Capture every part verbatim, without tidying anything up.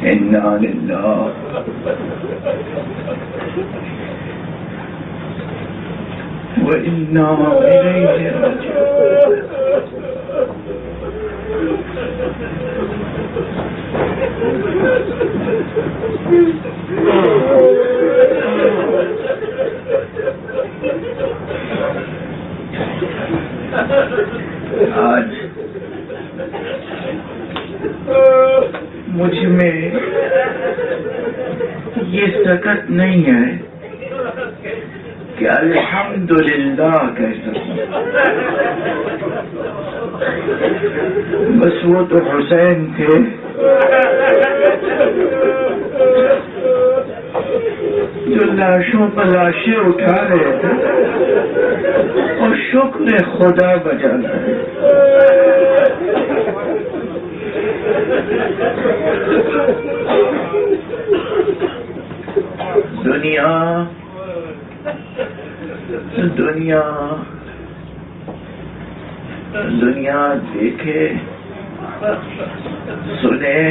انا للہ وَإِنَّا إِلَيْهِ رَاجِعُونَ. آج مجھ میں یہ سکت نہیں ہے کہ الحمدللہ کہہ سکوں. بس وہ تو حسین تھے جو لاشوں پر لاشیں اٹھا رہے تھے اور شکر خدا بجا رہے. دنیا دنیا دنیا دیکھے سنے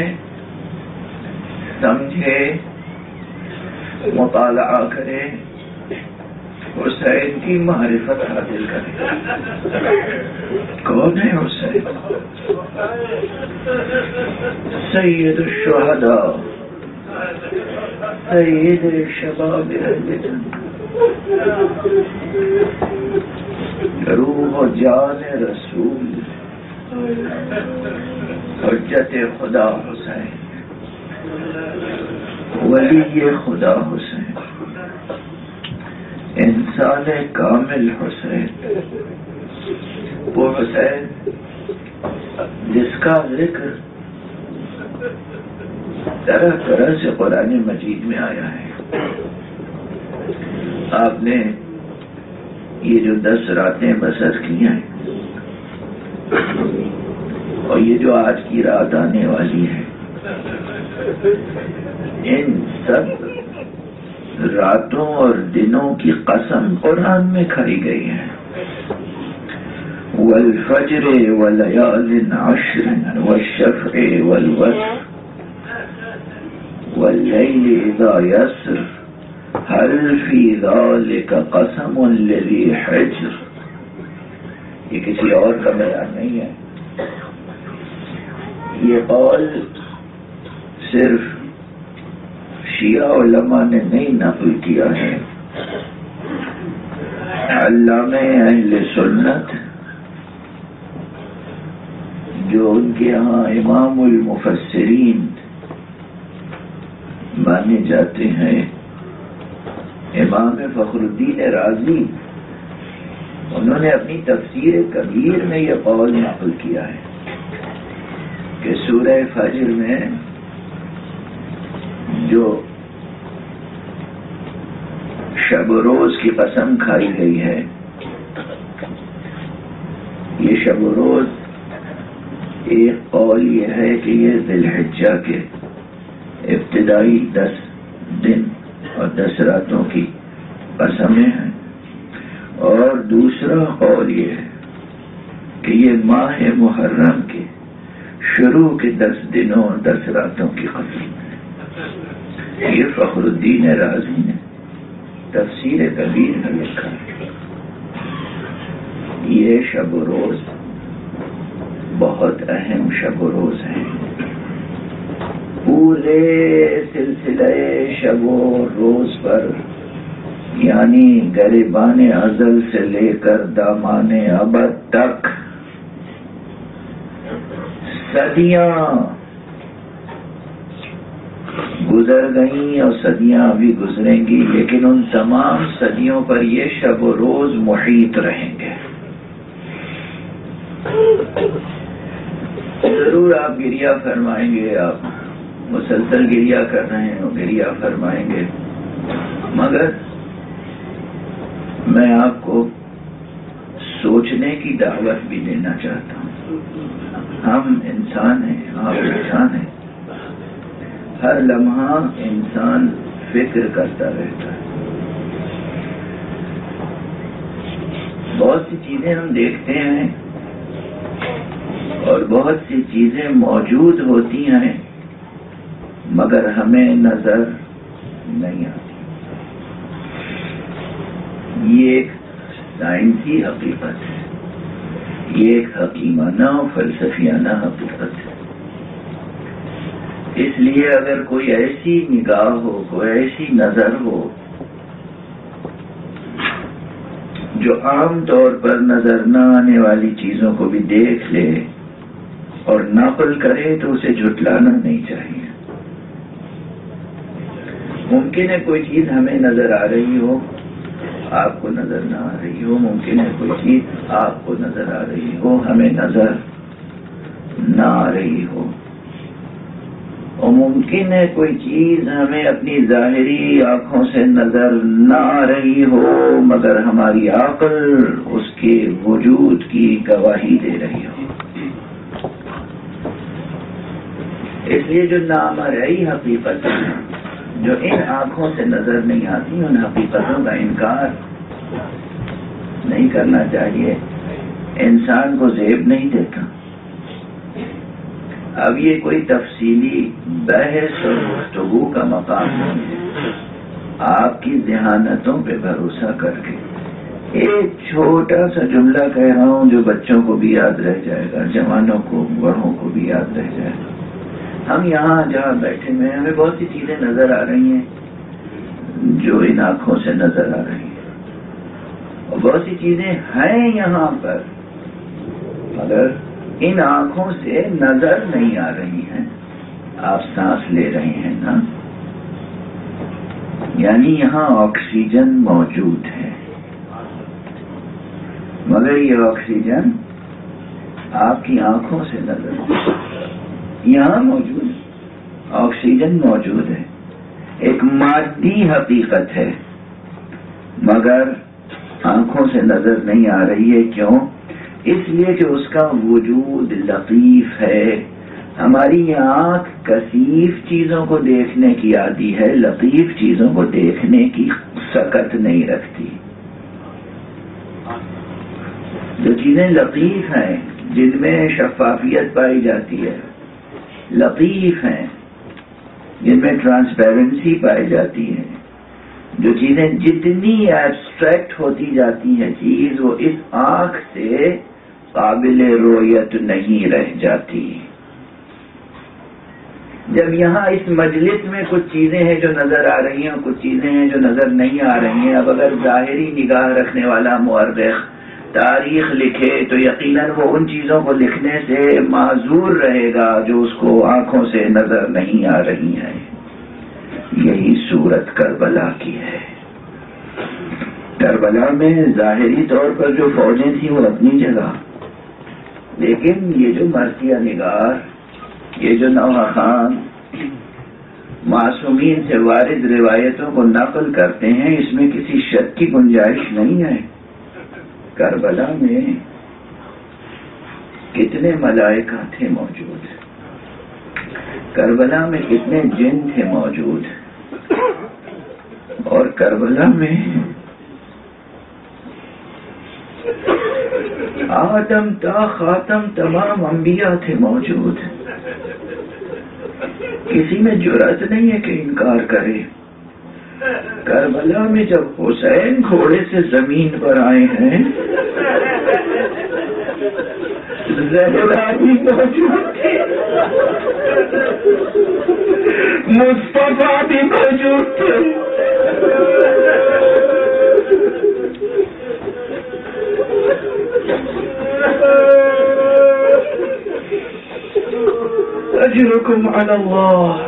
سمجھے مطالعہ کرے حسین کی معرفت حاصل کرے. کون ہے حسین؟ سید الشہداء سید شباب اہل جنت روح و جان رسول حجت خدا حسین ولی خدا حسین انسان کامل حسین. وہ حسین جس کا ذکر طرح طرح سے قرآن مجید میں آیا ہے. آپ نے یہ جو دس راتیں بسر کی ہیں اور یہ جو آج کی رات آنے والی ہے ان سب راتوں اور دنوں کی قسم قرآن میں کھائی گئی ہے. والفجر وليال عشر والشفع والوتر والليل إذا يسر هل في ذلك قسم لذي حجر. یہ کسی اور کا بیان نہیں ہے. یہ قول صرف شیعہ علماء نے نہیں نقل کیا ہے. علامہ اہل سنت جو ان کے ہاں امام المفسرین مانے جاتے ہیں امام فخر الدین رازی انہوں نے اپنی تفسیر کبیر میں یہ قول نقل کیا ہے کہ سورہ فجر میں جو شب و روز کی قسم کھائی گئی ہے یہ شب و روز ایک قول یہ ہے کہ یہ ذی الحجہ کے ابتدائی دس دن اور دس راتوں کی قسمیں ہیں اور دوسرا قول یہ ہے کہ یہ ماہ محرم کے شروع کے دس دنوں اور دس راتوں کی قسم ہے. یہ فخر الدین رازی نے تفسیر کبیر میں لکھا ہے. یہ شب و روز بہت اہم شب و روز ہے. پورے سلسلہ شب و روز پر یعنی گریبان ازل سے لے کر دامان ابد تک صدیاں گزر گئیں اور صدیاں ابھی گزریں گی لیکن ان تمام صدیوں پر یہ شب و روز محیط رہیں گے. ضرور آپ گریہ فرمائیں گے آپ مسلسل گریہ کر رہے ہیں اور گریہ فرمائیں گے مگر میں آپ کو سوچنے کی دعوت بھی دینا چاہتا ہوں. ہم انسان ہیں آپ انسان ہیں. ہر لمحہ انسان فکر کرتا رہتا ہے. بہت سی چیزیں ہم دیکھتے ہیں اور بہت سی چیزیں موجود ہوتی ہیں مگر ہمیں نظر نہیں آتی. یہ ایک سائنسی حقیقت ہے، یہ ایک حکیمانہ و فلسفیانہ حقیقت ہے. اس لیے اگر کوئی ایسی نگاہ ہو، کوئی ایسی نظر ہو جو عام طور پر نظر نہ آنے والی چیزوں کو بھی دیکھ لے اور نقل کرے، تو اسے جھٹلانا نہیں چاہیے. ممکن ہے کوئی چیز ہمیں نظر آ رہی ہو، آپ کو نظر نہ آ رہی ہو. ممکن ہے کوئی چیز آپ کو نظر آ رہی ہو، ہمیں نظر نہ آ رہی ہو. اور ممکن ہے کوئی چیز ہمیں اپنی ظاہری آنکھوں سے نظر نہ آ رہی ہو، مگر ہماری عقل اس کے وجود کی گواہی دے رہی ہو. اس لیے جو نامرئی حقیقت ہے، جو ان آنکھوں سے نظر نہیں آتی، ان حقیقتوں کا انکار نہیں کرنا چاہیے. انسان کو زیب نہیں دیتا. اب یہ کوئی تفصیلی بحث اور گفتگو کا مقام نہیں ہے. آپ کی ذہانتوں پہ بھروسہ کر کے ایک چھوٹا سا جملہ کہہ رہا ہوں جو بچوں کو بھی یاد رہ جائے گا، جوانوں کو، بڑوں کو بھی یاد رہ جائے گا. ہم یہاں جہاں بیٹھے ہوئے ہیں، ہمیں بہت سی چیزیں نظر آ رہی ہیں جو ان آنکھوں سے نظر آ رہی ہیں، اور بہت سی چیزیں ہیں یہاں پر مگر ان آنکھوں سے نظر نہیں آ رہی ہیں. آپ سانس لے رہے ہیں نا، یعنی یہاں آکسیجن موجود ہے، مگر یہ آکسیجن آپ کی آنکھوں سے نظر یہاں موجود آکسیجن موجود ہے. ایک مادی حقیقت ہے مگر آنکھوں سے نظر نہیں آ رہی ہے. کیوں؟ اس لیے کہ اس کا وجود لطیف ہے. ہماری یہ آنکھ کثیف چیزوں کو دیکھنے کی عادی ہے، لطیف چیزوں کو دیکھنے کی سکت نہیں رکھتی. جو چیزیں لطیف ہیں، جن میں شفافیت پائی جاتی ہے، لطیف ہیں، جن میں ٹرانسپیرنسی پائی جاتی ہے، جو چیزیں جتنی ایبسٹریکٹ ہوتی جاتی ہیں چیز، وہ اس آنکھ سے قابل رؤیت نہیں رہ جاتی. جب یہاں اس مجلس میں کچھ چیزیں ہیں جو نظر آ رہی ہیں اور کچھ چیزیں ہیں جو نظر نہیں آ رہی ہیں، اب اگر ظاہری نگاہ رکھنے والا مورخ تاریخ لکھے تو یقیناً وہ ان چیزوں کو لکھنے سے معذور رہے گا جو اس کو آنکھوں سے نظر نہیں آ رہی ہیں. یہی صورت کربلا کی ہے. کربلا میں ظاہری طور پر جو فوجیں تھیں وہ اپنی جگہ، لیکن یہ جو مرثیہ نگار، یہ جو نوحہ خان معصومین سے وارد روایتوں کو نقل کرتے ہیں، اس میں کسی شک کی گنجائش نہیں ہے. کربلا میں کتنے ملائکہ تھے موجود، کربلا میں کتنے جن تھے موجود، اور کربلا میں آدم تا خاتم تمام انبیاء تھے موجود. کسی میں جرأت نہیں ہے کہ انکار کرے. کربلا میں جب حسین گھوڑے سے زمین پر آئے ہیں، زہرا بھی موجود تھی، مصطفیٰ بھی موجود تھے. اجرکم علی اللہ.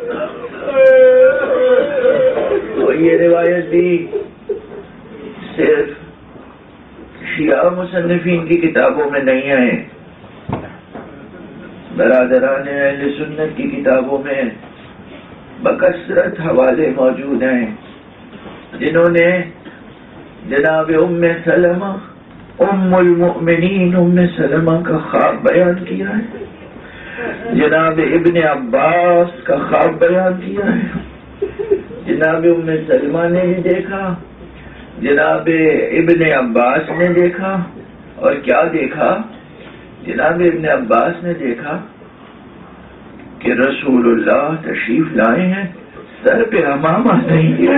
تو یہ روایت بھی صرف شیعہ مصنفین کی کتابوں میں نہیں ہے، برادران اہل سنت کی کتابوں میں بکثرت حوالے موجود ہیں جنہوں نے جناب ام سلمہ ام المؤمنین ام سلمہ کا خواب بیان کیا ہے، جناب ابن عباس کا خواب بیان کیا ہے. جناب ام سلمہ نے بھی دیکھا، جناب ابن عباس نے دیکھا، اور کیا دیکھا؟ جناب ابن عباس نے دیکھا کہ رسول اللہ تشریف لائے ہیں، سر پہ امامہ نہیں ہے،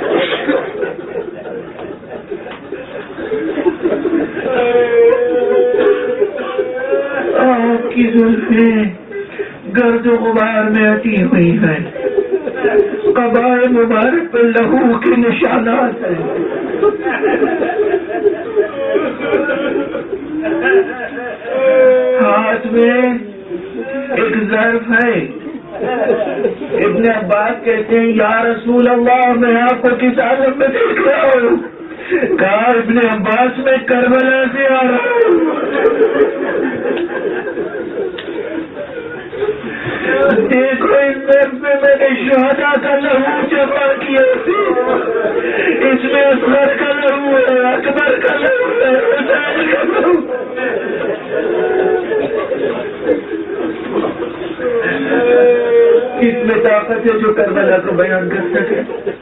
آپ کی زلفیں گرد و غبار میں اٹی ہوئی ہیں، قبائے مبارک پر لہو کے نشانات ہیں، ہاتھ میں ایک ظرف ہے۔ ابن عباس کہتے ہیں یا رسول اللہ میں آپ کو کس عالم میں دیکھ رہا ہوں؟ کہا ابن عباس میں کربلا سے آ رہا ہوں، دیکھو اس ظرف میں میں نے شہداء کا لہو جمع کیا، اس میں اصغر کا لہو ہے، اکبر کا لہو ہے، حسین کا لہو۔ اس میں طاقت ہے جو کربلا کو بیان کر سکے۔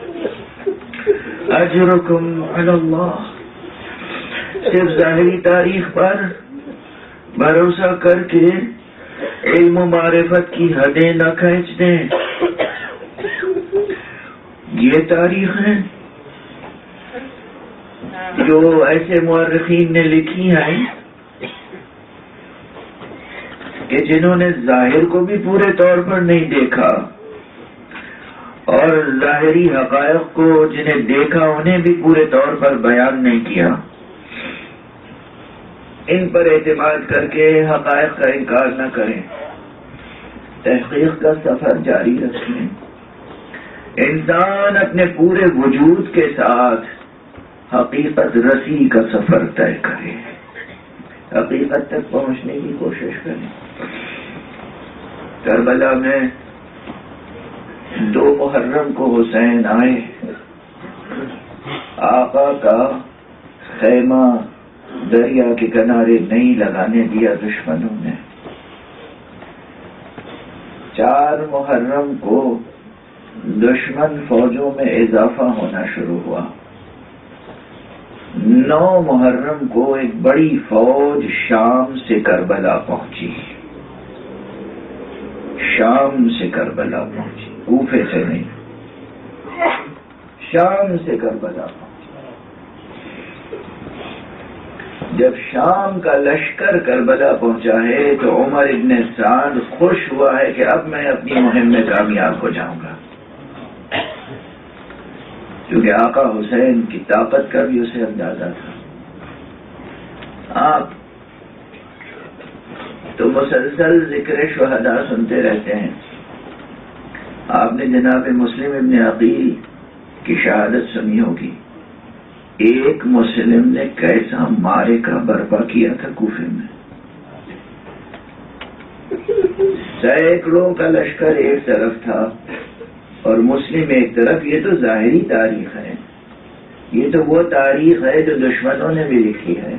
اجرکم علی اللہ، صرف ظاہری تاریخ پر بھروسہ کر کے علم و معرفت کی حدیں نہ کھینچ دیں۔ یہ تاریخ ہے جو ایسے مورخین نے لکھی ہیں کہ جنہوں نے ظاہر کو بھی پورے طور پر نہیں دیکھا، اور ظاہری حقائق کو جنہیں دیکھا انہیں بھی پورے طور پر بیان نہیں کیا۔ ان پر اعتماد کر کے حقائق کا انکار نہ کریں، تحقیق کا سفر جاری رکھیں۔ انسان اپنے پورے وجود کے ساتھ حقیقت رسی کا سفر طے کرے، حقیقت تک پہنچنے کی کوشش کریں۔ کربلا میں دو محرم کو حسین آئے، آقا کا خیمہ دریا کے کنارے نہیں لگانے دیا دشمنوں نے۔ چار محرم کو دشمن فوجوں میں اضافہ ہونا شروع ہوا۔ نو محرم کو ایک بڑی فوج شام سے کربلا پہنچی، شام سے کربلا پہنچی، کوفے سے نہیں، شام سے کربلا پہنچی۔ جب شام کا لشکر کربلا پہنچا ہے تو عمر ابن سعد خوش ہوا ہے کہ اب میں اپنی مہم میں کامیاب ہو جاؤں گا، کیونکہ آقا حسین کی طاقت کا بھی اسے اندازہ تھا۔ آپ تو مسلسل ذکر شہداء سنتے رہتے ہیں، آپ نے جناب مسلم ابن عقیل کی شہادت سنی ہوگی۔ ایک مسلم نے کیسا مارے کا برپا کیا تھا کوفے میں، سینکڑوں کا لشکر ایک طرف تھا اور مسلم ایک طرف۔ یہ تو ظاہری تاریخ ہے، یہ تو وہ تاریخ ہے جو دشمنوں نے بھی لکھی ہے۔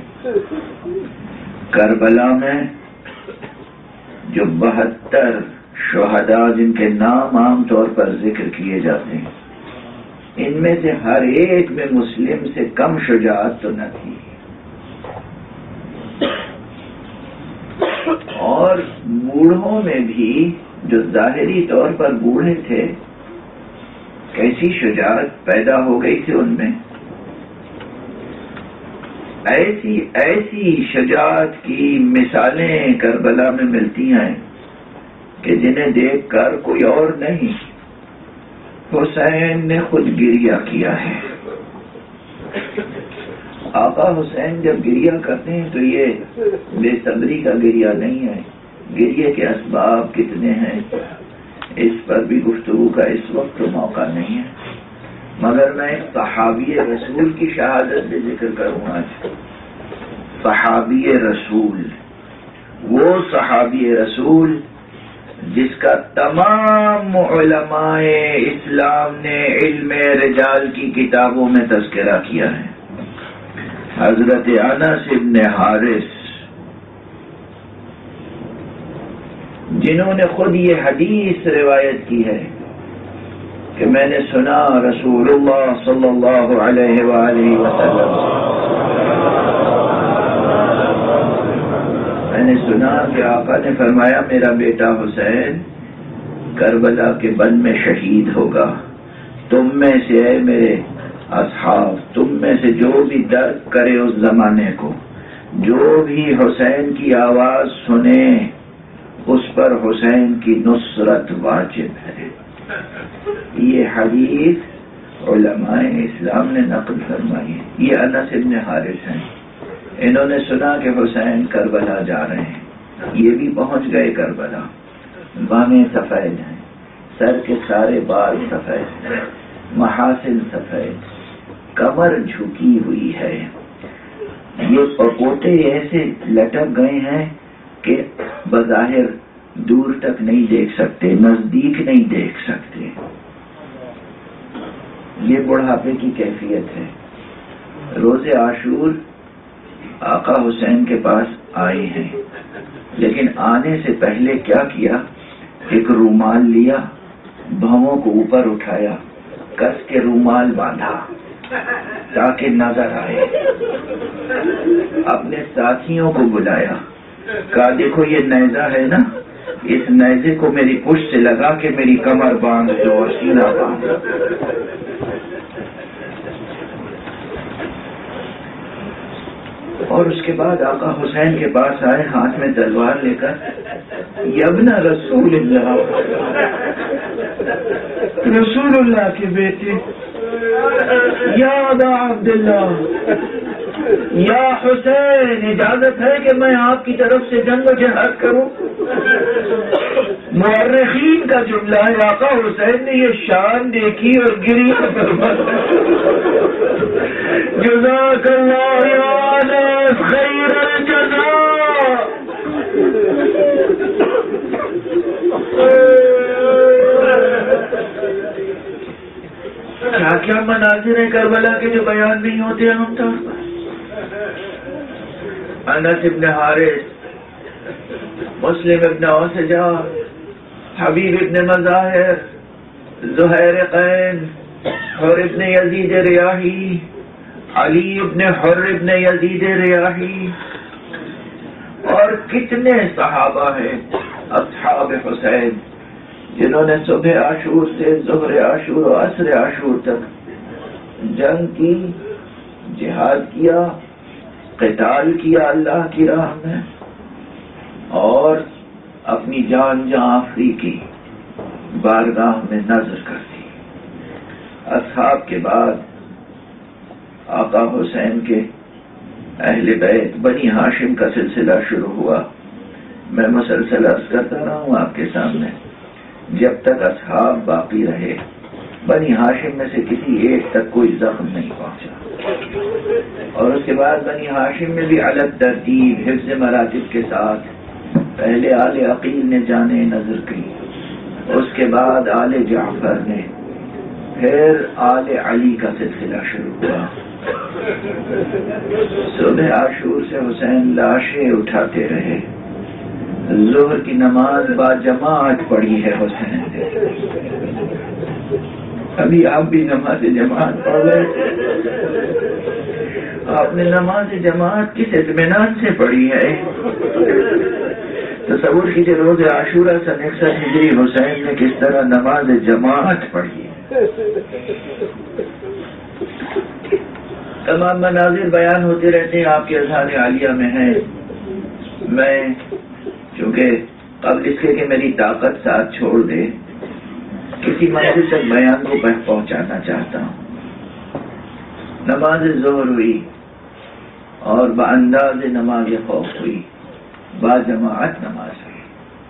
کربلا میں جو بہتر شہداء جن کے نام عام طور پر ذکر کیے جاتے ہیں، ان میں سے ہر ایک میں مسلم سے کم شجاعت تو نہ تھی، اور بوڑھوں میں بھی جو ظاہری طور پر بوڑھے تھے کیسی شجاعت پیدا ہو گئی تھی ان میں۔ ایسی ایسی شجاعت کی مثالیں کربلا میں ملتی ہیں کہ جنہیں دیکھ کر کوئی اور نہیں، حسین نے خود گریہ کیا ہے۔ آقا حسین جب گریہ کرتے ہیں تو یہ بے صبری کا گریہ نہیں ہے، گریہ کے اسباب کتنے ہیں اس پر بھی گفتگو کا اس وقت تو موقع نہیں ہے، مگر میں ایک صحابی رسول کی شہادت بھی ذکر کروں آج۔ صحابی رسول، وہ صحابی رسول جس کا تمام علماء اسلام نے علم رجال کی کتابوں میں تذکرہ کیا ہے، حضرت انس بن حارث، جنہوں نے خود یہ حدیث روایت کی ہے کہ میں نے سنا رسول اللہ صلی اللہ علیہ وآلہ وسلم، میں نے سنا کہ آقا نے فرمایا میرا بیٹا حسین کربلا کے بن میں شہید ہوگا. تم میں سے اے میرے اصحاب، تم میں سے جو بھی درد کرے اس زمانے کو، جو بھی حسین کی آواز سنے، اس پر حسین کی نصرت واجب ہے. یہ حدیث علماء اسلام نے نقل فرمائی ہے. یہ انس ابن حارث ہیں، انہوں نے سنا کہ حسین کربلا جا رہے ہیں. یہ بھی پہنچ گئے کربلا. بانیں سفید ہیں، سر کے سارے بال سفید ہیں، محاسن سفید، کمر جھکی ہوئی ہے. یہ پکوٹے ایسے لٹک گئے ہیں کہ بظاہر دور تک نہیں دیکھ سکتے، نزدیک نہیں دیکھ سکتے. یہ بڑھاپے کی کیفیت ہے. روز عاشور آقا حسین کے پاس آئے ہیں، لیکن آنے سے پہلے کیا کیا؟ ایک رومال لیا، بھووں کو اوپر اٹھایا، کس کے رومال باندھا تاکہ نظر آئے. اپنے ساتھیوں کو بلایا، کہا دیکھو یہ نیزہ ہے نا، اس نیزے کو میری پشت سے لگا کے میری کمر باندھ دو اور سینہ باندھ دو. اور اس کے بعد آقا حسین کے پاس آئے ہاتھ میں تلوار لے کر. یبن رسول اللہ، رسول اللہ کے بیٹے، یا ابا عبداللہ، یا حسین، اجازت ہے کہ میں آپ کی طرف سے جنگ و جہاد کروں؟ مورخین کا جملہ ہے، آقا حسین نے یہ شان دیکھی اور گری. جزاک اللہ یا خیر الجزاء. کیا کیا مناظر ہیں کربلا کے جو بیان نہیں ہوتے عام طور پر. انس ابن حارث، مسلم ابن اوسجا، حبیب ابن مظاہر، زہیر قین، حر ابن یزید ریاحی، علی ابن حر ابن یزید ریاحی، اور کتنے صحابہ ہیں اصحاب حسین جنہوں نے صبح عاشور سے ظہر عاشور و عصر عاشور تک جنگ کی، جہاد کیا، قتال کیا اللہ کی راہ میں، اور اپنی جان جان آفری کی بارگاہ میں نظر کر دی. اصحاب کے بعد آقا حسین کے اہل بیت بنی ہاشم کا سلسلہ شروع ہوا. میں مسلسل عرض کرتا رہا ہوں آپ کے سامنے، جب تک اصحاب باقی رہے بنی ہاشم میں سے کسی ایک تک کوئی زخم نہیں پہنچا. اور اس کے بعد بنی ہاشم میں بھی الگ ترتیب حفظ مراتب کے ساتھ پہلے آل عقیل نے جانے نظر کی، اس کے بعد آل جعفر نے، پھر آل علی کا سلسلہ شروع ہوا. صبح عاشور سے حسین لاشیں اٹھاتے رہے. ظہر کی نماز با جماعت پڑھی ہے حسین نے. ابھی آپ بھی نماز جماعت پڑھ رہے، آپ نے نماز جماعت کس اطمینان سے پڑھی ہے؟ تصور کیجیے روز عاشورہ سن اکسٹھ ہجری حسین نے کس طرح نماز جماعت پڑھی ہے. تمام مناظر بیان ہوتے رہتے ہیں، آپ کے اذہان عالیہ میں ہیں. میں چونکہ قبل اس کے کہ میری طاقت ساتھ چھوڑ دے، کسی منزل تک بیان کو پہنچانا چاہتا ہوں. نماز ظہر ہوئی اور بانداز نماز خوف ہوئی، با جماعت نماز ہوئی.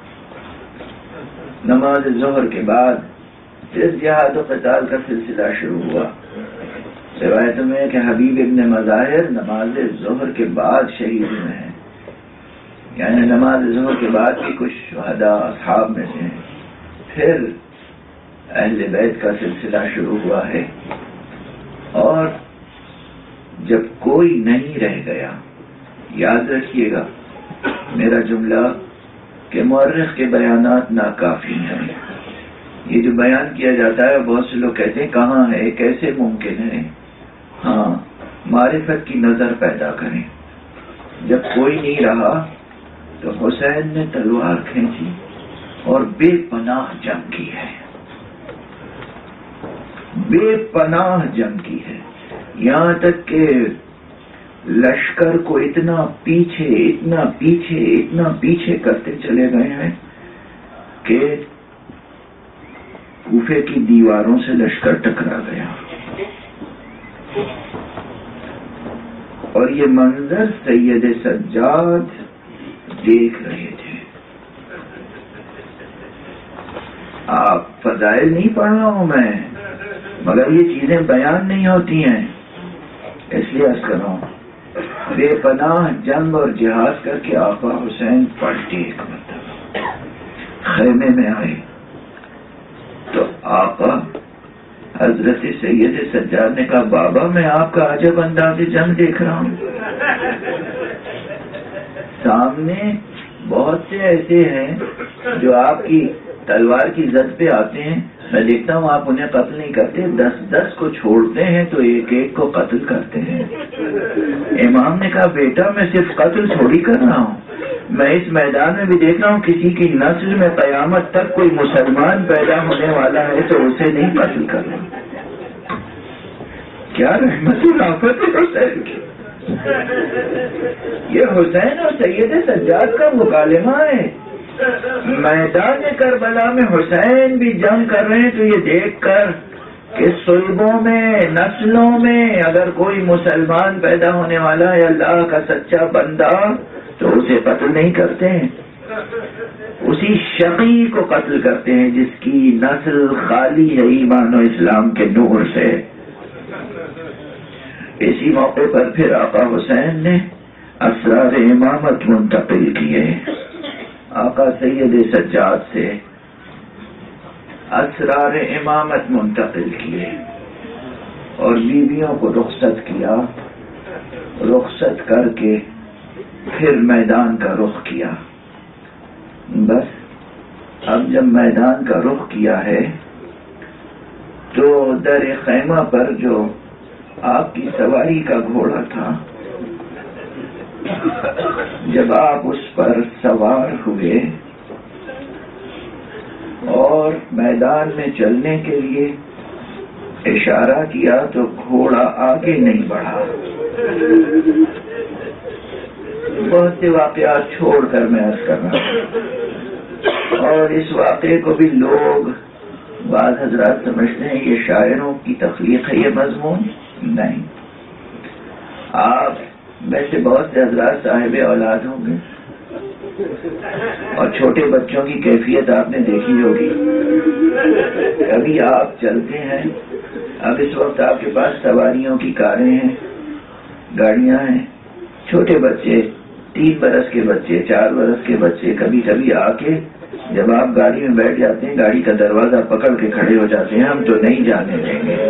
نماز ظہر کے بعد پھر جہاد و قتال کا سلسلہ شروع ہوا. روایتوں میں کہ حبیب ابن مظاہر نماز ظہر کے بعد شہید ہوئے ہیں، یعنی نماز ظہر کے بعد بھی کچھ شہداء اصحاب میں سے ہیں. پھر اہل بیت کا سلسلہ شروع ہوا ہے، اور جب کوئی نہیں رہ گیا، یاد رکھیے گا میرا جملہ کہ مورخ کے بیانات ناکافی ہیں. یہ جو بیان کیا جاتا ہے بہت سے لوگ کہتے ہیں کہاں ہے، کیسے ممکن ہے. ہاں، معرفت کی نظر پیدا کریں. جب کوئی نہیں رہا تو حسین نے تلوار کھینچی اور بے پناہ جنگ کی ہے، بے پناہ جنگ کی ہے، یہاں تک کہ لشکر کو اتنا پیچھے اتنا پیچھے اتنا پیچھے کرتے چلے گئے ہیں کہ کوفے کی دیواروں سے لشکر ٹکرا گیا، اور یہ منظر سید سجاد دیکھ رہے تھے۔ آپ فضائل نہیں پڑھ رہا ہوں میں، مگر یہ چیزیں بیان نہیں ہوتی ہیں، اس لیے عرض کر رہا ہوں۔ بے پناہ جنگ اور جہاد کر کے آقا حسین پلٹے، ایک مرتبہ خیمے میں آئے تو آقا حضرت سید سجاد نے کہا بابا میں آپ کا عجب انداز جنگ دیکھ رہا ہوں، سامنے بہت سے ایسے ہیں جو آپ کی تلوار کی زد پہ آتے ہیں، میں دیکھتا ہوں آپ انہیں قتل نہیں کرتے، دس دس کو چھوڑتے ہیں تو ایک ایک کو قتل کرتے ہیں۔ امام نے کہا بیٹا میں صرف قتل تھوڑی کر رہا ہوں، میں اس میدان میں بھی دیکھ رہا ہوں کسی کی نسل میں قیامت تک کوئی مسلمان پیدا ہونے والا ہے تو اسے نہیں قتل کرنا۔ کیا رحمت رافت حسین کی، یہ حسین اور سید سجاد کا مکالمہ ہے۔ میدان کربلا میں حسین بھی جنگ کر رہے ہیں تو یہ دیکھ کر کہ صلبوں میں نسلوں میں اگر کوئی مسلمان پیدا ہونے والا ہے اللہ کا سچا بندہ تو اسے قتل نہیں کرتے ہیں، اسی شقی کو قتل کرتے ہیں جس کی نسل خالی ہے ایمان و اسلام کے نور سے۔ اسی موقع پر پھر آقا حسین نے اسرار امامت منتقل کیے، آقا سید سجاد سے اسرار امامت منتقل کیے اور بیویوں کو رخصت کیا، رخصت کر کے پھر میدان کا رخ کیا۔ بس اب جب میدان کا رخ کیا ہے تو در خیمہ پر جو آپ کی سواری کا گھوڑا تھا، جب آپ اس پر سوار ہوئے اور میدان میں چلنے کے لیے اشارہ کیا تو گھوڑا آگے نہیں بڑھا۔ بہت سے واقعات چھوڑ کر میں عرض کر رہا ہوں، اور اس واقعے کو بھی لوگ بعض حضرات سمجھتے ہیں یہ شاعروں کی تخلیق ہے، یہ مضمون نہیں۔ آپ میں سے بہت سے حضرات صاحب اولاد ہوں گے اور چھوٹے بچوں کی کیفیت آپ نے دیکھی ہوگی، کبھی آپ چلتے ہیں، اب اس وقت آپ کے پاس سواریوں کی کاریں ہیں، گاڑیاں ہیں، چھوٹے بچے تین برس کے بچے چار برس کے بچے کبھی کبھی آ کے جب آپ گاڑی میں بیٹھ جاتے ہیں گاڑی کا دروازہ پکڑ کے کھڑے ہو جاتے ہیں، ہم تو نہیں جانے دیں گے۔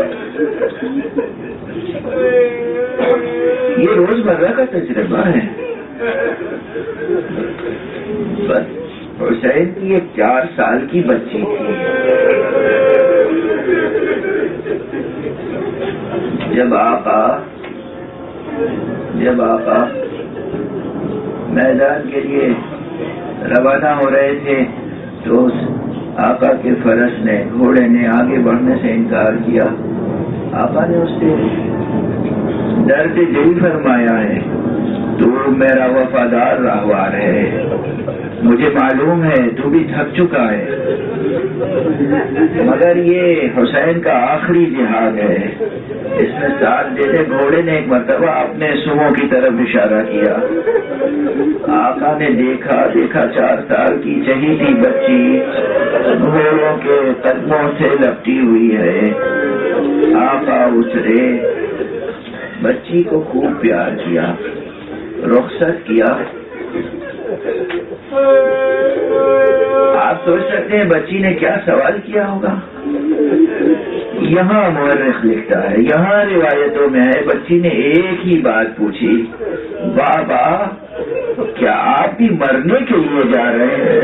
یہ روزمرہ کا تجربہ ہے۔ بس حسین کی ایک چار سال کی بچی تھی، جب آقا جب آقا میدان کے لیے روانہ ہو رہے تھے تو اس آقا کے فرس نے گھوڑے نے آگے بڑھنے سے انکار کیا۔ آقا نے اس سے درد دل فرمایا ہے تو میرا وفادار راہوار ہے، مجھے معلوم ہے تو بھی تھک چکا ہے، مگر یہ حسین کا آخری جہاد ہے، اس میں ساتھ دیتے۔ گھوڑے نے ایک مرتبہ اپنے سموں کی طرف اشارہ کیا، آقا نے دیکھا دیکھا چار سال کی چہیتی بچی گھوڑوں کے قدموں سے لپٹی ہوئی ہے۔ آقا اترے، بچی کو خوب پیار کیا، رخصت کیا۔ آپ سوچ سکتے ہیں بچی نے کیا سوال کیا ہوگا؟ یہاں مورخ لکھتا ہے، یہاں روایتوں میں ہے، بچی نے ایک ہی بات پوچھی، بابا کیا آپ بھی مرنے کے لیے جا رہے ہیں؟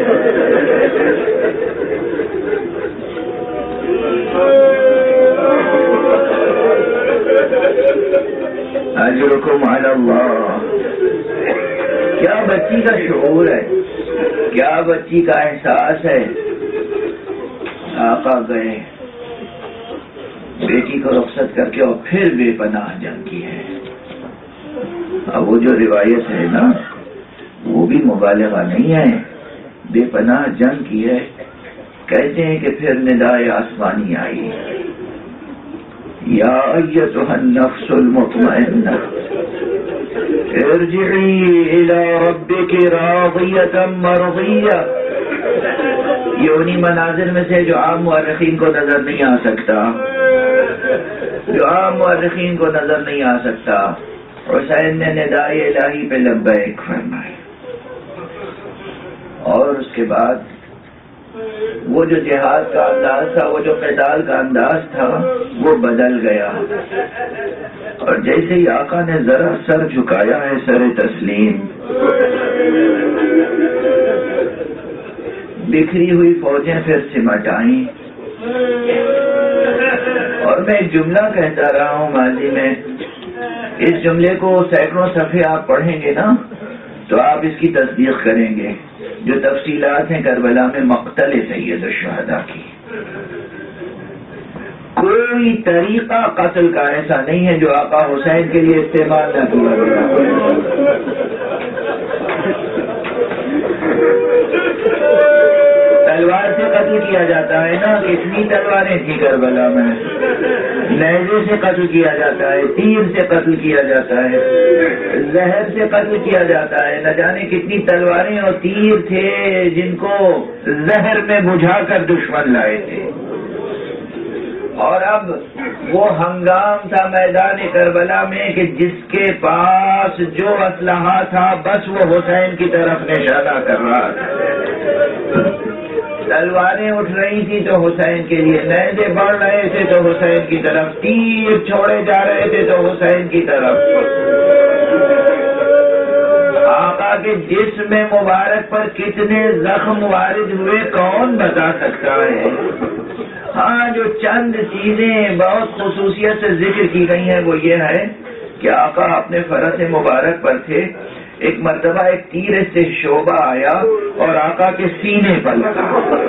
اجرکم علی اللہ۔ کیا بچی کا شعور ہے کیا بچی کا احساس ہے؟ آقا گئے، بیٹی کو رخصت کر کے اور پھر بے پناہ جنگ کی ہے۔ اب وہ جو روایت ہے نا وہ بھی مبالغہ نہیں ہے، بے پناہ جنگ کی ہے۔ کہتے ہیں کہ پھر ندائے آسمانی آئی، یا ایتھا النفس المطمئنہ ارجعی الی ربک راضیۃ مرضیہ۔ یہ انہی مناظر میں سے جو عام مورخین کو نظر نہیں آ سکتا، جو عام مورخین کو نظر نہیں آ سکتا۔ حسین نے ندائے الہی پہ لبیک فرمائے، اور اس کے بعد وہ جو جہاد کا انداز تھا، وہ جو قتال کا انداز تھا، وہ بدل گیا۔ اور جیسے ہی آقا نے ذرا سر جھکایا ہے، سر تسلیم، بکھری ہوئی فوجیں پھر سمٹ آئیں۔ اور میں ایک جملہ کہتا رہا ہوں ماضی میں، اس جملے کو سینکڑوں صفحے آپ پڑھیں گے نا تو آپ اس کی تصدیق کریں گے۔ جو تفصیلات ہیں کربلا میں مقتل سید الشہداء کی، کوئی طریقہ قتل کا ایسا نہیں ہے جو آقا حسین کے لیے استعمال نہ کیا گیا۔ تلوار سے قتل کیا جاتا ہے نا، کتنی تلواریں تھی کربلا میں، نیزے سے قتل کیا جاتا ہے، تیر سے قتل کیا جاتا ہے، زہر سے قتل کیا جاتا ہے، نہ جانے کتنی تلواریں اور تیر تھے جن کو زہر میں بجھا کر دشمن لائے تھے۔ اور اب وہ ہنگام تھا میدان کربلا میں کہ جس کے پاس جو اسلحہ تھا بس وہ حسین کی طرف نشانہ کر رہا تھا۔ تلواریں اٹھ رہی تھی تو حسین کے لیے، نیزے بڑھ رہے تھے تو حسین کی طرف، تیر چھوڑے جا رہے تھے تو حسین کی طرف۔ آقا کے جسم مبارک پر کتنے زخم وارد ہوئے کون بتا سکتا ہے؟ ہاں، جو چند چیزیں بہت خصوصیت سے ذکر کی گئی ہیں وہ یہ ہے کہ آقا اپنے فرس مبارک پر تھے، ایک مرتبہ ایک تیر سے شعبہ آیا اور آقا کے سینے پر لگا۔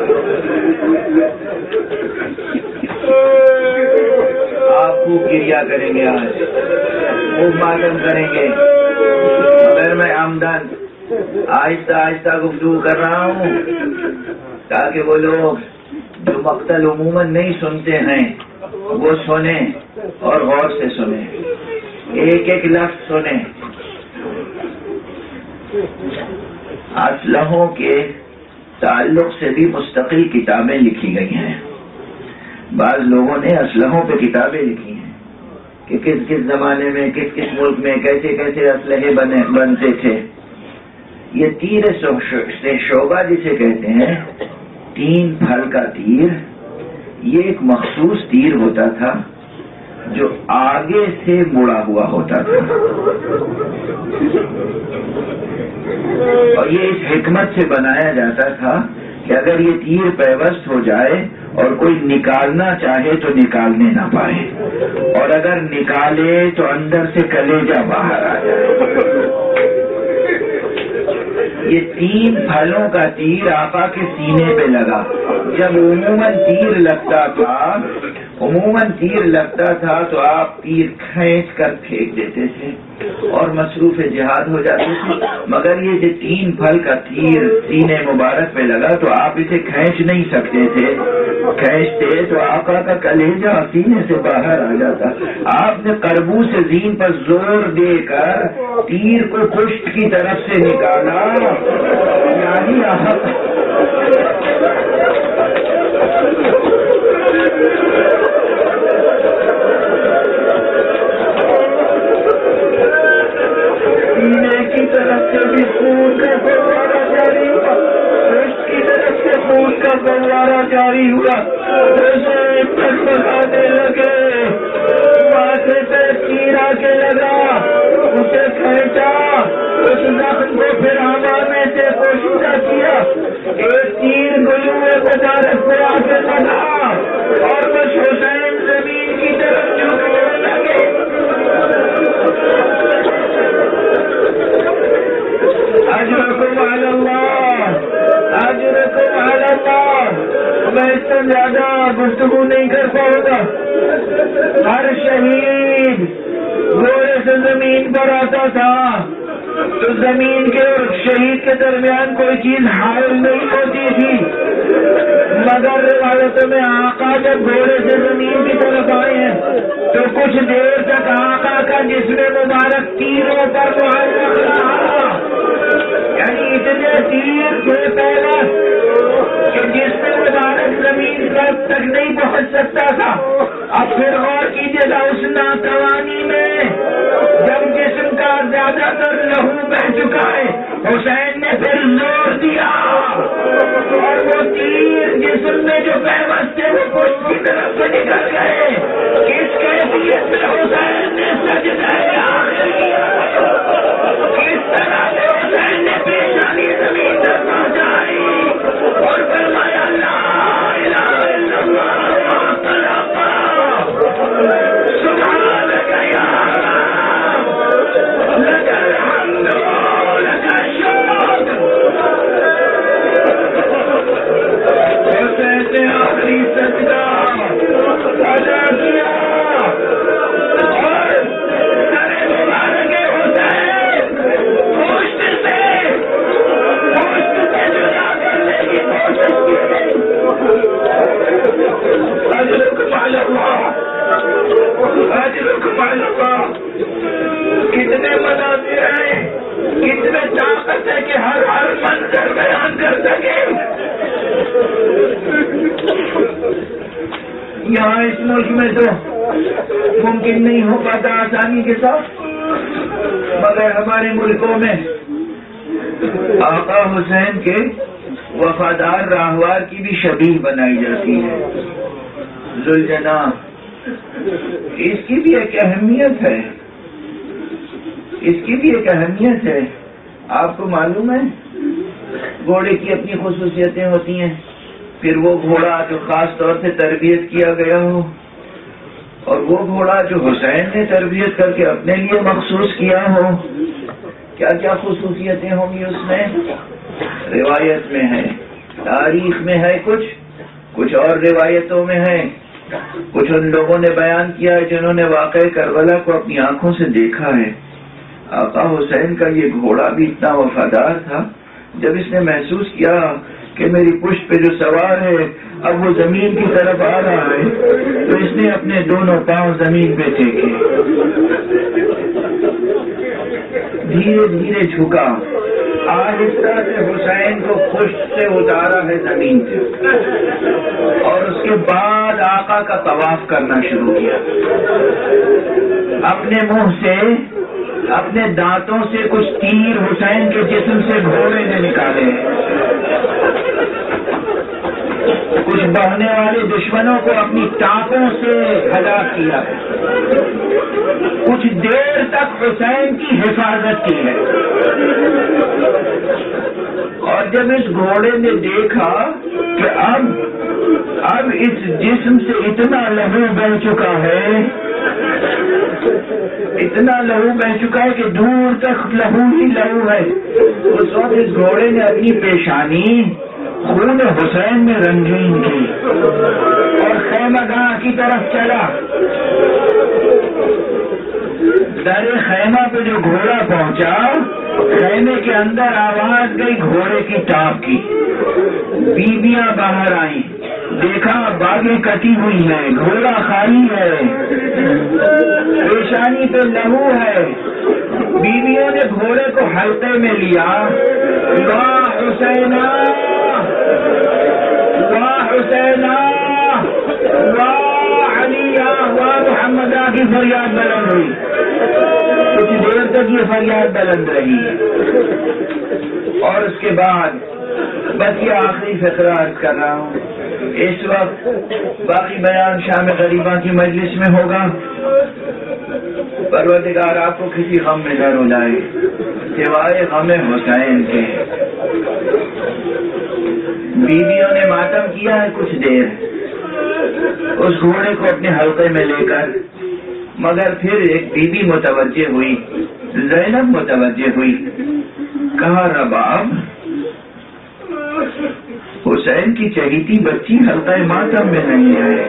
آپ خوب گریا کریں گے، آج خوب ماتم کریں گے، مگر میں آمدن آہستہ آہستہ گفتگو کر رہا ہوں تاکہ وہ لوگ جو مقتل عموماً نہیں سنتے ہیں وہ سنیں اور غور سے سنیں، ایک ایک لفظ سنیں۔ اسلحوں کے تعلق سے بھی مستقل کتابیں لکھی گئی ہیں۔ بعض لوگوں نے اسلحوں پہ کتابیں لکھی ہیں کہ کس کس زمانے میں کس کس ملک میں کیسے کیسے اسلحے بنے بنتے تھے۔ یہ تیر سے شعبہ جسے کہتے ہیں، تین پھل کا تیر، یہ ایک مخصوص تیر ہوتا تھا جو آگے سے مڑا ہوا ہوتا تھا، اور یہ اس حکمت سے بنایا جاتا تھا کہ اگر یہ تیر پیوست ہو جائے اور کوئی نکالنا چاہے تو نکالنے نہ پائے، اور اگر نکالے تو اندر سے کلیجہ باہر آ جائے۔ یہ تین پھلوں کا تیر آقا کے سینے پہ لگا۔ جب عموماً تیر لگتا تھا عموماً تیر لگتا تھا تو آپ تیر کھینچ کر پھینک دیتے تھے اور مصروف جہاد ہو جاتے تھے، مگر یہ جو تین پھل کا تیر سینے مبارک پہ لگا تو آپ اسے کھینچ نہیں سکتے تھے، کھینچتے تو آقا کا کلیجہ سینے سے باہر آ جاتا۔ آپ نے قربو سے زین پر زور دے کر تیر کو پشت کی طرف سے نکالا، یعنی آپ سینے کی طرف سے بھی خون کا فوارہ جاری ہوا، پشت کی طرف سے خون کا فوارہ جاری ہوا، اسے پھٹپھٹانے لگے، ماتھے پہ تیر آ کے لگا، اسے کھینچا، اس زخم کو پھر ہوا میں سے پوشیدہ کیا، ایک تیر گلوئے مبارک پہ آ کے لگا اور بس حسین زمین کی طرف جھکنے لگے۔ اجرکم علی اللہ، نہیں کر پاؤں گا. ہر شہید گھوڑے سے زمین پر آتا تھا تو زمین کے اور شہید کے درمیان کوئی چیز حائل نہیں ہوتی تھی، مگر روایتوں میں آقا جب گھوڑے سے زمین کی طرف آئے ہیں تو کچھ دیر تک آقا کا جسم مبارک تیروں پر معلق رہا، یعنی اتنے تیر تھے پہلے کہ جسم مبارک زمین تک نہیں پہنچ سکتا تھا. اب پھر غور کیجیے گا اس ناتوانی میں جب جسم کا زیادہ تر لہو بہ چکا ہے، حسین نے پھر زور دیا اور وہ تیر جسم میں جو پیوست تھے وہ پشت کی طرف سے نکل گئے. کس کیفیت میں حسین نے سجدہ آخر کیا، کس طرح سے حسین نے پیشانی زمین تک پہنچائی اور فرمایا لا الہ الا اللہ سبحانک یا لک الحمد لک الشکر. حسین نے آخری سجدہ ادا کیا اور سر مبارک حسین پشت سے پشت سے جدا کرنے کی کوشش کی. اجرکم علی اللہ، اجرکم علی اللہ. کتنے مناظر ہیں، کتنے طاقت ہے کہ ہر ہر منظر بیان کر سکے. یہاں اس ملک میں تو ممکن نہیں ہو پاتا آسانی کے ساتھ، مگر ہمارے ملکوں میں آقا حسین کے وفادار راہوار کی بھی شبیہ بنائی جاتی ہے، ذوالجناح. اس کی بھی ایک اہمیت ہے، اس کی بھی ایک اہمیت ہے. آپ کو معلوم ہے گھوڑے کی اپنی خصوصیتیں ہوتی ہیں، پھر وہ گھوڑا جو خاص طور سے تربیت کیا گیا ہو اور وہ گھوڑا جو حسین نے تربیت کر کے اپنے لیے مخصوص کیا ہو، کیا کیا خصوصیتیں ہوں گی اس میں. روایت میں ہے، تاریخ میں ہے، کچھ کچھ اور روایتوں میں ہے، کچھ ان لوگوں نے بیان کیا ہے جنہوں نے واقع کربلا کو اپنی آنکھوں سے دیکھا ہے. آقا حسین کا یہ گھوڑا بھی اتنا وفادار تھا، جب اس نے محسوس کیا کہ میری پشت پہ جو سوار ہے اب وہ زمین کی طرف آ رہا ہے تو اس نے اپنے دونوں پاؤں زمین پہ ٹیکے، دھیرے دھیرے جھکا، آہستہ سے حسین کو پشت سے اتارا ہے زمین سے، اور اس کے بعد آقا کا طواف کرنا شروع کیا. اپنے منہ سے اپنے دانتوں سے کچھ تیر حسین کے جسم سے گھوڑے نے نکالے، کچھ بڑھنے والے دشمنوں کو اپنی ٹانپوں سے ہلاک کیا، کچھ دیر تک حسین کی حفاظت کی ہے. اور جب اس گھوڑے نے دیکھا کہ اب اب اس جسم سے اتنا لہو بہ چکا ہے، اتنا لہو بہ چکا ہے کہ دور تک لہو ہی لہو ہے، اس وقت اس گھوڑے نے اپنی پیشانی خون حسین میں رنگین کی اور خیمہ گاہ کی طرف چلا. در خیمہ پہ جو گھوڑا پہنچا، خیمے کے اندر آواز گئی گھوڑے کی ٹاپ کی. بیویاں باہر آئیں، دیکھا باغیں کٹی ہوئی ہیں، گھوڑا خالی ہے، پیشانی پہ لہو ہے. بیویوں نے گھوڑے کو حلقے میں لیا، واہ حسینا واہ حسینا واہ علی واہ محمد کی فریاد بلند ہوئی. کچھ دیر تک یہ فریاد بلند رہی اور اس کے بعد بس یہ آخری فقرہ عرض کر رہا ہوں. اس وقت باقی بیان شام غریبہ کی مجلس میں ہوگا. پروردگار آپ کو کسی غم میں نہ رلائے سوائے غم حسین کے. بیویوں نے ماتم کیا ہے کچھ دیر اس گھوڑے کو اپنے حلقے میں لے کر، مگر پھر ایک بیوی متوجہ ہوئی، زینب متوجہ ہوئی. کہا رباب حسین کی چہیتی بچی حلقہ ماتم میں نہیں آئے.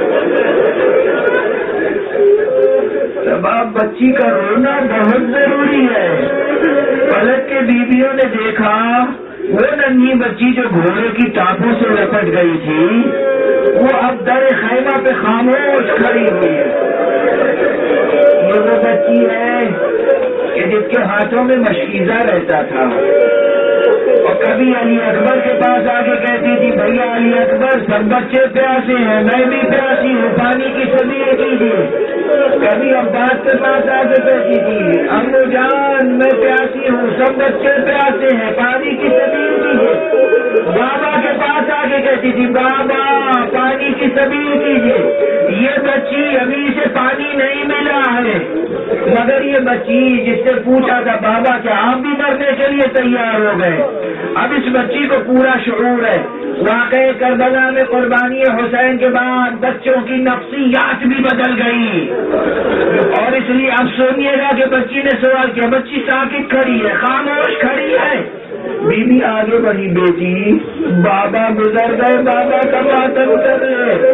تب آپ بچی کا رونا بہت ضروری ہے. پلٹ کے بیویوں نے دیکھا وہ ننھی بچی جو گھوڑے کی ٹانپوں سے لپٹ گئی تھی وہ اب در خیمہ پہ خاموش کھڑی ہوئی ہے. یہ وہ بچی ہے کہ جس کے ہاتھوں میں مشکیزہ رہتا تھا اور کبھی علی اکبر کے پاس آ کے کہتی تھی بھیا علی اکبر سب بچے پیاسے ہیں میں بھی پیاسی ہوں پانی کی سبیل کیجیے. کبھی عباس کے پاس آ کے کہتی تھی امو جان میں پیاسی ہوں سب بچے پیاسے ہیں پانی کی سبیل کیجیے. بابا کے پاس آ کے کہتی تھی بابا پانی کی سبیل کیجیے. یہ بچی ابھی سے پانی نہیں ملا ہے مگر یہ بچی جس سے پوچھا تھا بابا کیا آپ بھی مرنے کے لیے تیار ہو گئے. اب اس بچی کو پورا شعور ہے. واقعہ کربلا میں قربانی حسین کے بعد بچوں کی نفسیات بھی بدل گئی اور اس لیے اب سنیے گا کہ بچی نے سوال کیا. بچی ساکت کھڑی ہے خاموش کھڑی ہے. بی بی آگے بڑھی بیٹی بابا گزر گئے بابا کا ماتم کر رہے